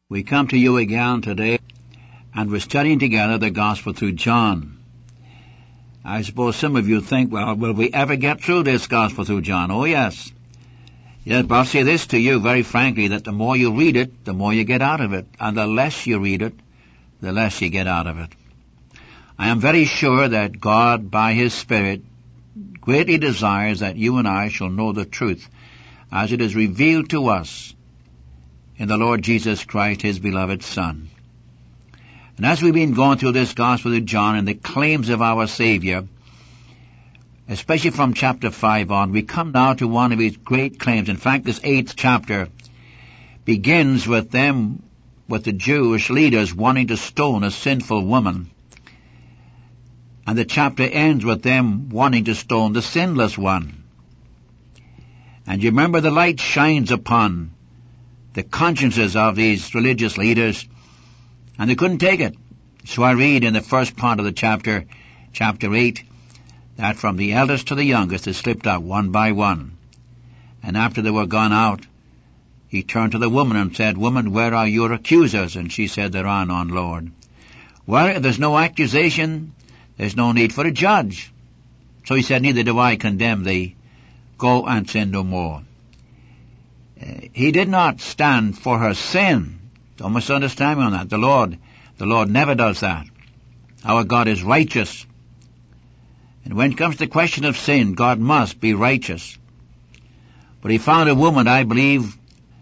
We come to you again today, and we're studying together the Gospel through John. I suppose some of you think, well, will we ever get through this Gospel through John? Oh, yes. Yes, but I'll say this to you very frankly, that the more you read it, the more you get out of it. And the less you read it, the less you get out of it. I am very sure that God, by His Spirit, greatly desires that you and I shall know the truth as it is revealed to us in the Lord Jesus Christ, His beloved Son. And as we've been going through this Gospel of John and the claims of our Savior, especially from chapter 5 on, we come now to one of His great claims. In fact, this 8th chapter begins with the Jewish leaders wanting to stone a sinful woman. And the chapter ends with them wanting to stone the sinless one. And you remember the light shines upon the consciences of these religious leaders, and they couldn't take it. So I read in the first part of the chapter 8, that from the eldest to the youngest they slipped out one by one. And after they were gone out, He turned to the woman and said, "Woman, where are your accusers?" And she said, "There are none, Lord." Well, if there's no accusation, there's no need for a judge. So He said, "Neither do I condemn thee. Go and sin no more." He did not stand for her sin. Don't misunderstand me on that. The Lord never does that. Our God is righteous. And when it comes to the question of sin, God must be righteous. But He found a woman, I believe,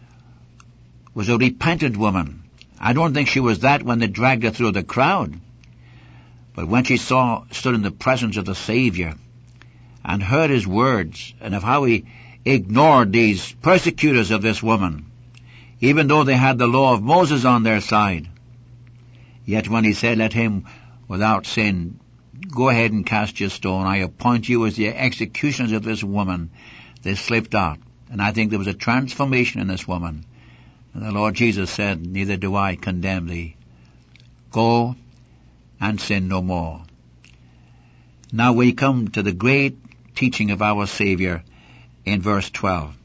was a repentant woman. I don't think she was that when they dragged her through the crowd. But when she stood in the presence of the Savior and heard His words and of how He ignored these persecutors of this woman, even though they had the law of Moses on their side, yet when He said, "Let him without sin go ahead and cast your stone, I appoint you as the executioners of this woman," they slipped out. And I think there was a transformation in this woman. And the Lord Jesus said, "Neither do I condemn thee. Go and sin no more." Now we come to the great teaching of our Savior in verse 12.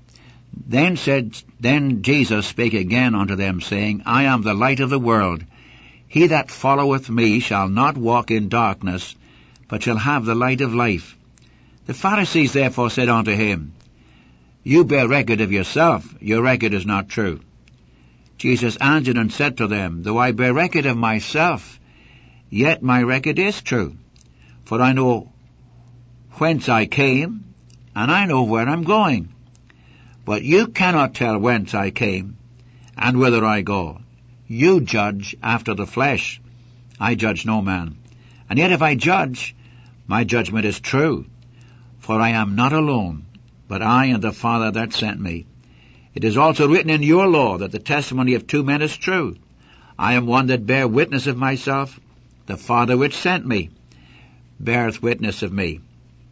Then Jesus spake again unto them, saying, "I am the light of the world. He that followeth me shall not walk in darkness, but shall have the light of life." The Pharisees therefore said unto Him, "You bear record of yourself. Your record is not true." Jesus answered and said to them, "Though I bear record of myself, yet my record is true. For I know whence I came, and I know where I'm going. But you cannot tell whence I came, and whither I go. You judge after the flesh. I judge no man. And yet if I judge, my judgment is true. For I am not alone, but I and the Father that sent me. It is also written in your law that the testimony of 2 men is true. I am one that bear witness of myself. The Father which sent me beareth witness of me."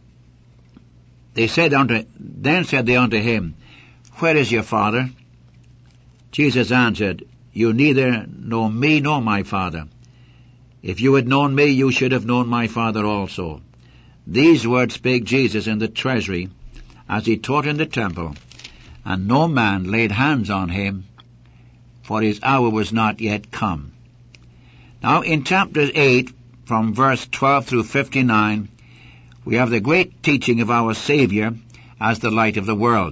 Then said they unto Him, "Where is your Father?" Jesus answered, "You neither know me nor my Father. If you had known me, you should have known my Father also." These words spake Jesus in the treasury, as He taught in the temple, and no man laid hands on Him, for His hour was not yet come. Now in chapter 8, from verse 12 through 59, we have the great teaching of our Savior as the light of the world.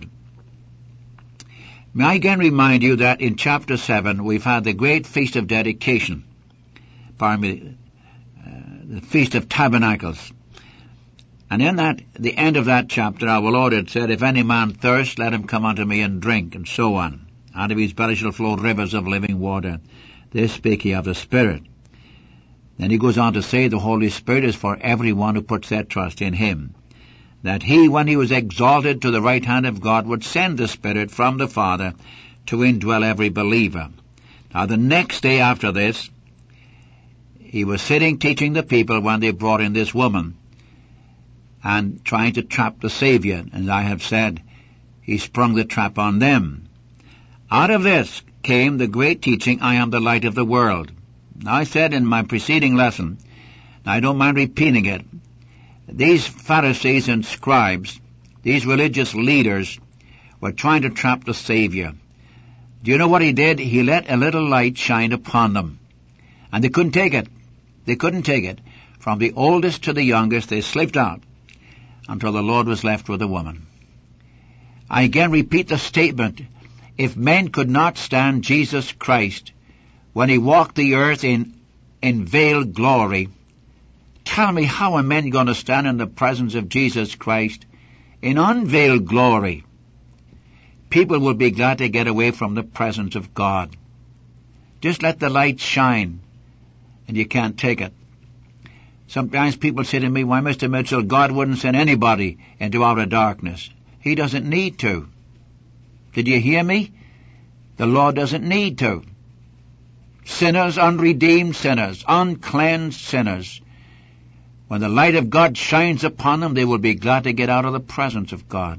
May I again remind you that in chapter 7 we've had the great Feast of Dedication, the Feast of Tabernacles. And in the end of that chapter, our Lord had said, "If any man thirst, let him come unto me and drink," and so on. "Out of his belly shall flow rivers of living water." This spake He of the Spirit. Then He goes on to say the Holy Spirit is for everyone who puts their trust in Him. That He, when He was exalted to the right hand of God, would send the Spirit from the Father to indwell every believer. Now the next day after this, He was sitting teaching the people when they brought in this woman and trying to trap the Savior. And I have said, He sprung the trap on them. Out of this came the great teaching, "I am the light of the world." Now I said in my preceding lesson, and I don't mind repeating it, these Pharisees and scribes, these religious leaders, were trying to trap the Savior. Do you know what he did? He let a little light shine upon them. And they couldn't take it. They couldn't take it. From the oldest to the youngest, they slipped out until the Lord was left with a woman. I again repeat the statement. If men could not stand Jesus Christ when he walked the earth in veiled glory, tell me, how are men going to stand in the presence of Jesus Christ in unveiled glory? People will be glad to get away from the presence of God. Just let the light shine, and you can't take it. Sometimes people say to me, why, Mr. Mitchell, God wouldn't send anybody into outer darkness. He doesn't need to. Did you hear me? The Lord doesn't need to. Sinners, unredeemed sinners, uncleansed sinners, when the light of God shines upon them, they will be glad to get out of the presence of God.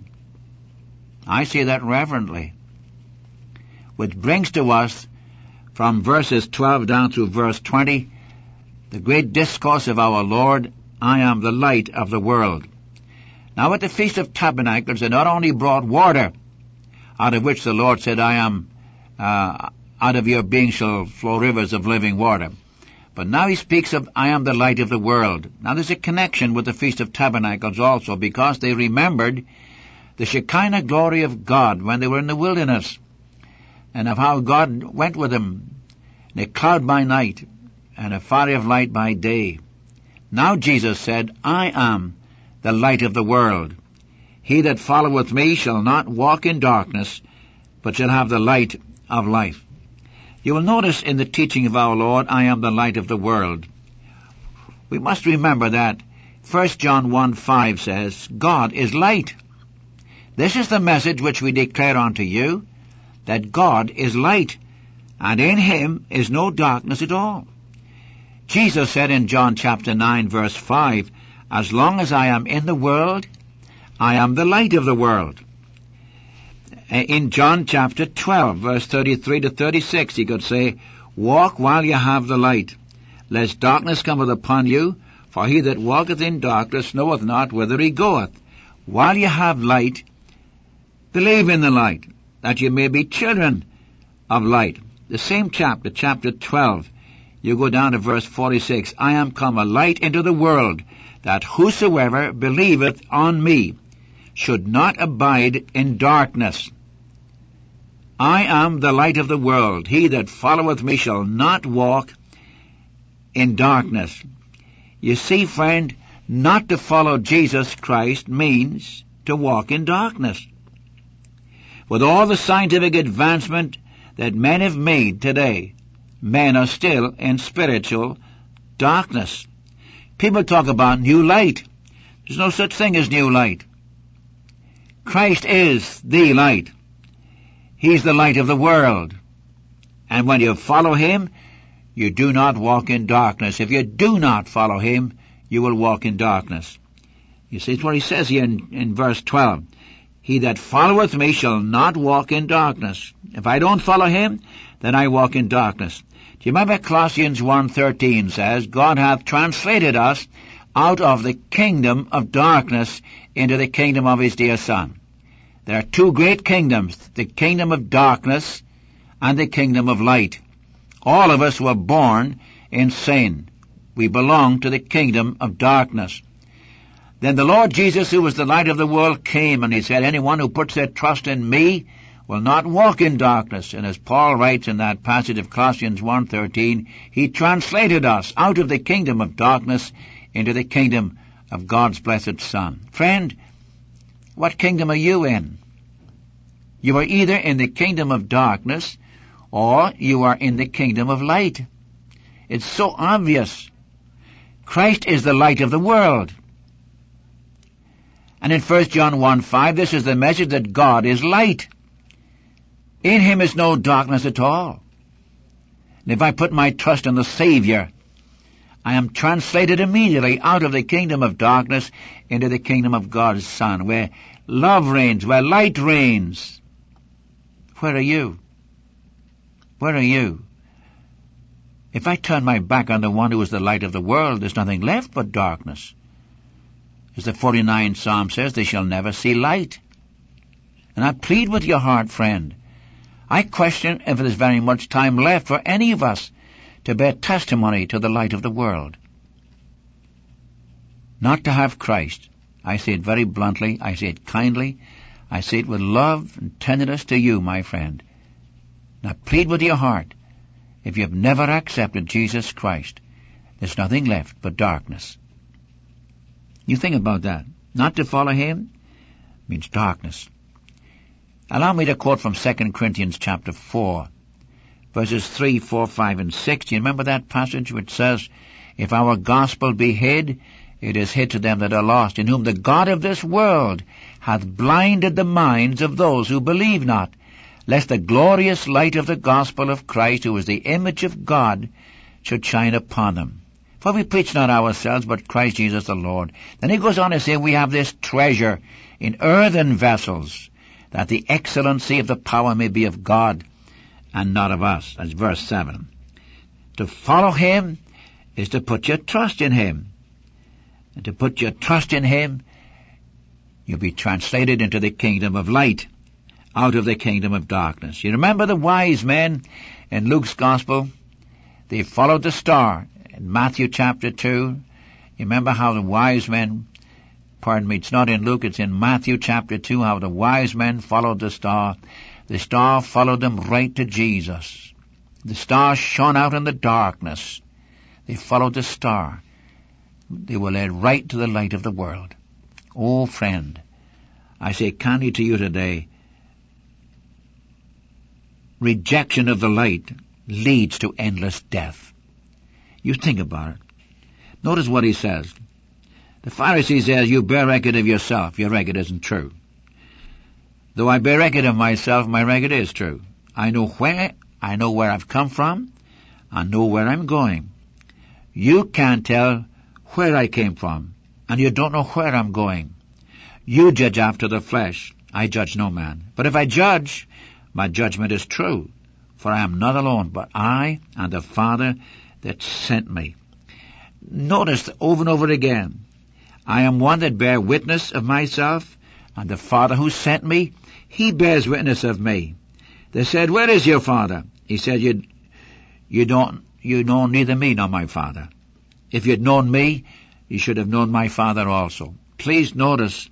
I say that reverently. Which brings to us, from verses 12 down through verse 20, the great discourse of our Lord, I am the light of the world. Now at the Feast of Tabernacles, they not only brought water, out of which the Lord said, out of your being shall flow rivers of living water. But now he speaks of, I am the light of the world. Now there's a connection with the Feast of Tabernacles also, because they remembered the Shekinah glory of God when they were in the wilderness, and of how God went with them in a cloud by night and a fire of light by day. Now Jesus said, I am the light of the world. He that followeth me shall not walk in darkness, but shall have the light of life. You will notice in the teaching of our Lord, I am the light of the world. We must remember that 1 John 1:5 says, God is light. This is the message which we declare unto you, that God is light, and in him is no darkness at all. Jesus said in John chapter 9 verse 5, as long as I am in the world, I am the light of the world. In John chapter 12 verse 33 to 36, he could say, walk while you have the light, lest darkness cometh upon you, for he that walketh in darkness knoweth not whither he goeth. While you have light, believe in the light, that you may be children of light. The same chapter, chapter 12, you go down to verse 46, I am come a light into the world, that whosoever believeth on me should not abide in darkness. I am the light of the world. He that followeth me shall not walk in darkness. You see, friend, not to follow Jesus Christ means to walk in darkness. With all the scientific advancement that men have made today, men are still in spiritual darkness. People talk about new light. There's no such thing as new light. Christ is the light. He's the light of the world. And when you follow him, you do not walk in darkness. If you do not follow him, you will walk in darkness. You see, it's what he says here in verse 12. He that followeth me shall not walk in darkness. If I don't follow him, then I walk in darkness. Do you remember Colossians 1:13 says, God hath translated us out of the kingdom of darkness into the kingdom of his dear Son. There are two great kingdoms, the kingdom of darkness and the kingdom of light. All of us were born in sin. We belong to the kingdom of darkness. Then the Lord Jesus, who was the light of the world, came, and he said, anyone who puts their trust in me will not walk in darkness. And as Paul writes in that passage of Colossians 1:13, he translated us out of the kingdom of darkness into the kingdom of God's blessed Son. Friend, what kingdom are you in? You are either in the kingdom of darkness or you are in the kingdom of light. It's so obvious. Christ is the light of the world. And in 1 John 1:5, this is the message that God is light. In him is no darkness at all. And if I put my trust in the Savior, I am translated immediately out of the kingdom of darkness into the kingdom of God's Son, where love reigns, where light reigns. Where are you? Where are you? If I turn my back on the one who is the light of the world, there's nothing left but darkness. As the 49th Psalm says, they shall never see light. And I plead with your heart, friend, I question if there's very much time left for any of us to bear testimony to the light of the world. Not to have Christ. I say it very bluntly, I say it kindly, I say it with love and tenderness to you, my friend. Now plead with your heart. If you have never accepted Jesus Christ, there's nothing left but darkness. You think about that. Not to follow him means darkness. Allow me to quote from 2 Corinthians chapter 4, verses 3, 4, 5, and 6. Do you remember that passage which says, if our gospel be hid, it is hid to them that are lost, in whom the God of this world hath blinded the minds of those who believe not, lest the glorious light of the gospel of Christ, who is the image of God, should shine upon them. For we preach not ourselves, but Christ Jesus the Lord. Then he goes on to say, we have this treasure in earthen vessels, that the excellency of the power may be of God and not of us. That's verse 7. To follow him is to put your trust in him. And to put your trust in him, you'll be translated into the kingdom of light, out of the kingdom of darkness. You remember the wise men in Luke's gospel? They followed the star. In Matthew chapter 2, you remember how the wise men, it's not in Luke, it's in Matthew chapter 2, how the wise men followed the star. The star followed them right to Jesus. The star shone out in the darkness. They followed the star. They were led right to the light of the world. Oh, friend, I say kindly to you today, rejection of the light leads to endless death. You think about it. Notice what he says. The Pharisee says, you bear record of yourself. Your record isn't true. Though I bear record of myself, my record is true. I know where I've come from. I know where I'm going. You can't tell where I came from, and you don't know where I'm going. You judge after the flesh. I judge no man. But if I judge, my judgment is true. For I am not alone, but I and the Father that sent me. Notice over and over again, I am one that bear witness of myself, and the Father who sent me, he bears witness of me. They said, where is your Father? He said, you know neither me nor my Father. If you'd known me, you should have known my Father also. Please notice.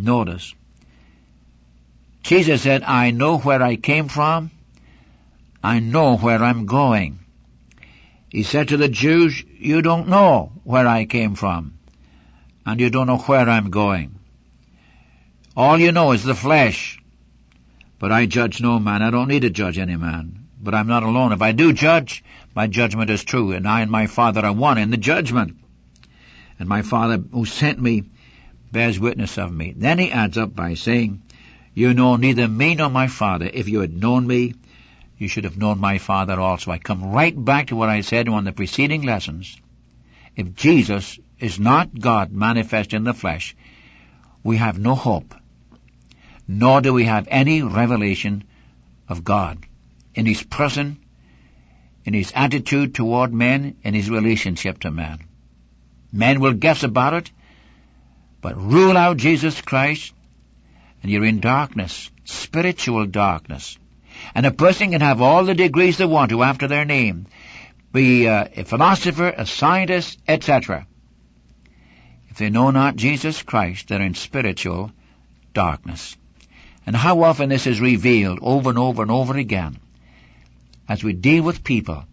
Jesus said, I know where I came from. I know where I'm going. He said to the Jews, you don't know where I came from, and you don't know where I'm going. All you know is the flesh. But I judge no man. I don't need to judge any man. But I'm not alone. If I do judge, my judgment is true, and I and my Father are one in the judgment. And my Father who sent me bears witness of me. Then he adds up by saying, you know neither me nor my Father. If you had known me, you should have known my Father also. I come right back to what I said in one of the preceding lessons. If Jesus is not God manifest in the flesh, we have no hope, nor do we have any revelation of God in his person, in his attitude toward men, in his relationship to man. Men will guess about it, but rule out Jesus Christ, and you're in darkness, spiritual darkness. And a person can have all the degrees they want to after their name, be a philosopher, a scientist, etc. If they know not Jesus Christ, they're in spiritual darkness. And how often this is revealed over and over and over again as we deal with people.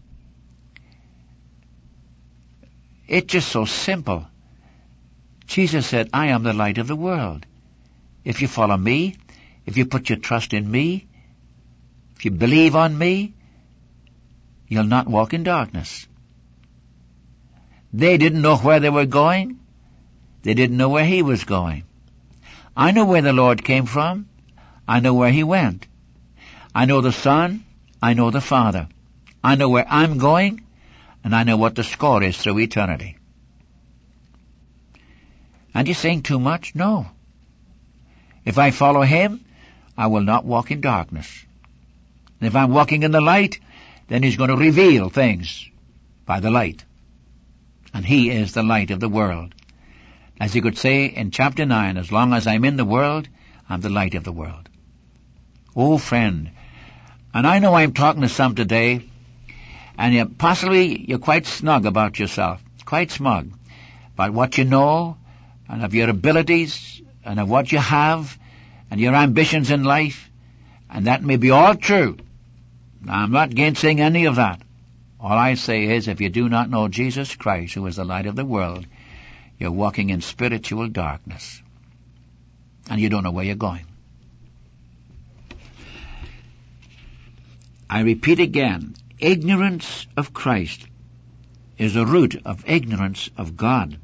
It's just so simple. Jesus said, I am the light of the world. If you follow me, if you put your trust in me, if you believe on me, you'll not walk in darkness. They didn't know where they were going. They didn't know where he was going. I know where the Lord came from. I know where he went. I know the Son. I know the Father. I know where I'm going, and I know what the score is through eternity. And you saying too much? No. If I follow him, I will not walk in darkness. And if I'm walking in the light, then he's going to reveal things by the light. And he is the light of the world. As he could say in chapter 9, as long as I'm in the world, I'm the light of the world. Oh, friend, And I know I'm talking to some today, and you're quite snug about yourself, quite smug about what you know, and of your abilities, and of what you have, and your ambitions in life, and that may be all true. I'm not gainsaying any of that. All I say is, if you do not know Jesus Christ, who is the light of the world, you're walking in spiritual darkness, and you don't know where you're going. I repeat again, ignorance of Christ is the root of ignorance of God.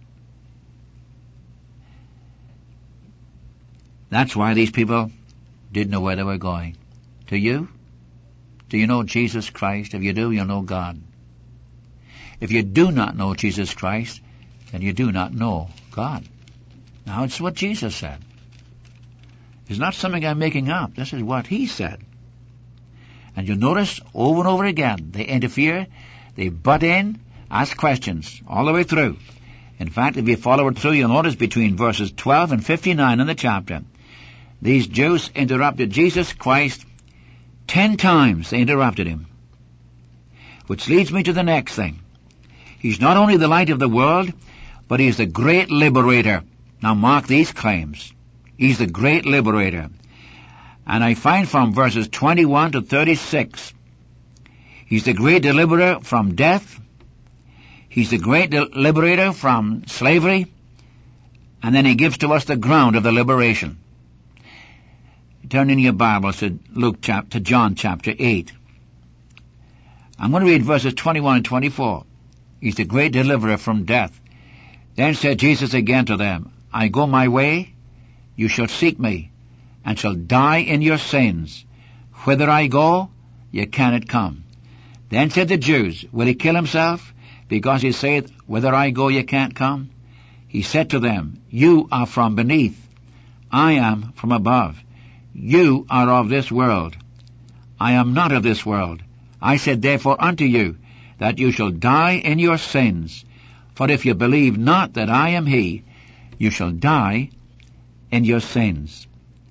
That's why these people didn't know where they were going. Do you? Do you know Jesus Christ? If you do, you'll know God. If you do not know Jesus Christ, then you do not know God. Now, it's what Jesus said. It's not something I'm making up. This is what He said. And you'll notice over and over again, they interfere, they butt in, ask questions all the way through. In fact, if you follow it through, you'll notice between verses 12 and 59 in the chapter, these Jews interrupted Jesus Christ 10 times. They interrupted Him. Which leads me to the next thing. He's not only the light of the world, but He's the great liberator. Now mark these claims. He's the great liberator. And I find from verses 21 to 36, He's the great deliverer from death. He's the great liberator from slavery. And then He gives to us the ground of the liberation. Turn in your Bibles to John chapter 8. I'm going to read verses 21 and 24. He's the great deliverer from death. Then said Jesus again to them, I go my way, you shall seek me, and shall die in your sins. Whither I go, ye cannot come. Then said the Jews, will He kill Himself, because He saith, Whither I go, ye can't come? He said to them, you are from beneath, I am from above. You are of this world. I am not of this world. I said therefore unto you, that you shall die in your sins. For if you believe not that I am He, you shall die in your sins.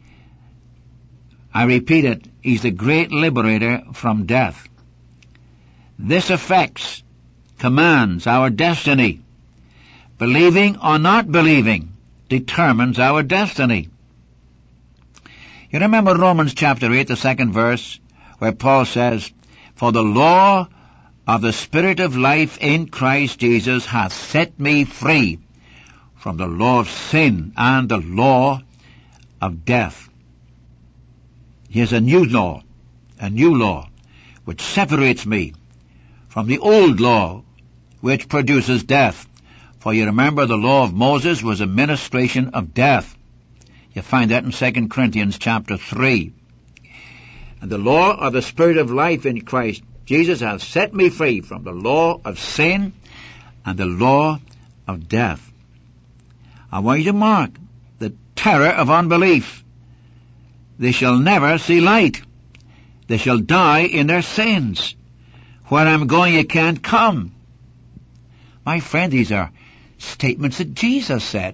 I repeat it, He's the great liberator from death. This affects, commands our destiny. Believing or not believing determines our destiny. You remember Romans chapter 8, the second verse, where Paul says, For the law of the Spirit of life in Christ Jesus hath set me free from the law of sin and the law of death. Here's a new law, which separates me from the old law, which produces death. For you remember the law of Moses was a ministration of death. You find that in 2 Corinthians chapter 3. And the law of the Spirit of life in Christ Jesus hath set me free from the law of sin and the law of death. I want you to mark the terror of unbelief. They shall never see light. They shall die in their sins. Where I'm going, you can't come. My friend, these are statements that Jesus said.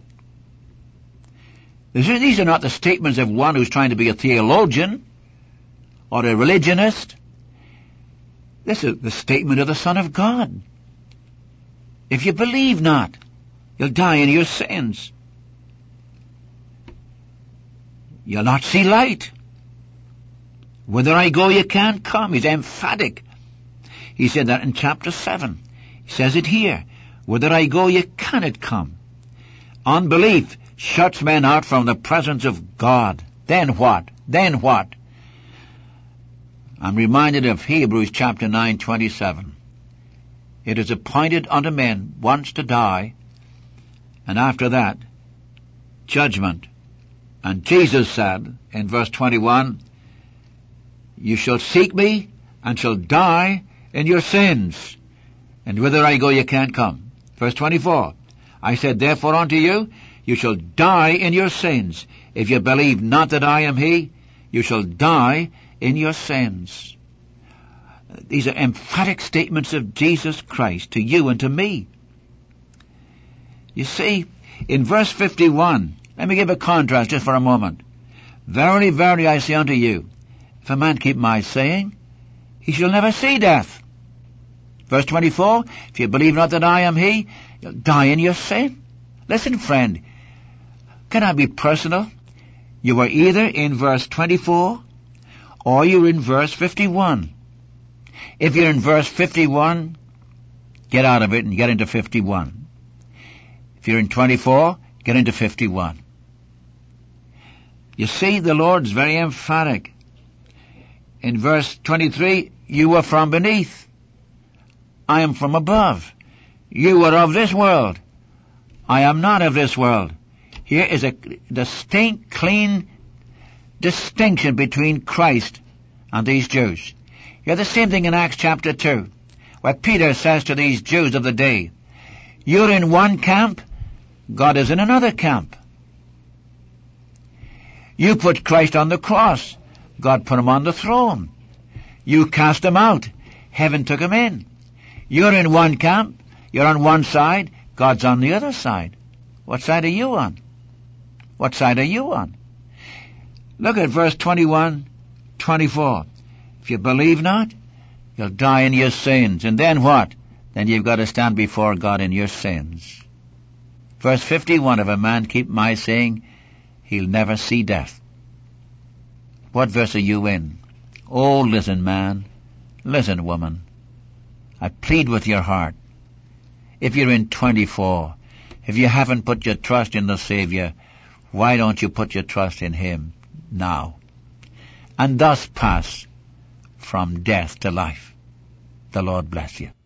These are not the statements of one who's trying to be a theologian or a religionist. This is the statement of the Son of God. If you believe not, you'll die in your sins. You'll not see light. Whither I go, you can't come. He's emphatic. He said that in chapter 7. He says it here. Whither I go, you cannot come. Unbelief shuts men out from the presence of God. Then what? Then what? I'm reminded of Hebrews chapter 9:27. It is appointed unto men once to die, and after that, judgment. And Jesus said in verse 21, You shall seek me, and shall die in your sins. And whither I go, you can't come. Verse 24, I said therefore unto you, you shall die in your sins. If you believe not that I am He, you shall die in your sins. These are emphatic statements of Jesus Christ to you and to me. You see, in verse 51, let me give a contrast just for a moment. Verily, verily, I say unto you, if a man keep my saying, he shall never see death. Verse 24, if you believe not that I am he, you'll die in your sin. Listen, friend, can I be personal? You are either in verse 24 or you're in verse 51. If you're in verse 51, get out of it and get into 51. If you're in 24, get into 51. You see, the Lord's very emphatic. In verse 23, you are from beneath. I am from above. You are of this world. I am not of this world. Here is a distinct, clean distinction between Christ and these Jews. You have the same thing in Acts chapter 2, where Peter says to these Jews of the day, you're in one camp, God is in another camp. You put Christ on the cross, God put him on the throne. You cast him out, heaven took him in. You're in one camp, you're on one side, God's on the other side. What side are you on? What side are you on? Look at verse 21, 24. If you believe not, you'll die in your sins. And then what? Then you've got to stand before God in your sins. Verse 51, if a man keep my saying, he'll never see death. What verse are you in? Oh, listen, man. Listen, woman. I plead with your heart. If you're in 24, if you haven't put your trust in the Savior, why don't you put your trust in him now? And thus pass from death to life. The Lord bless you.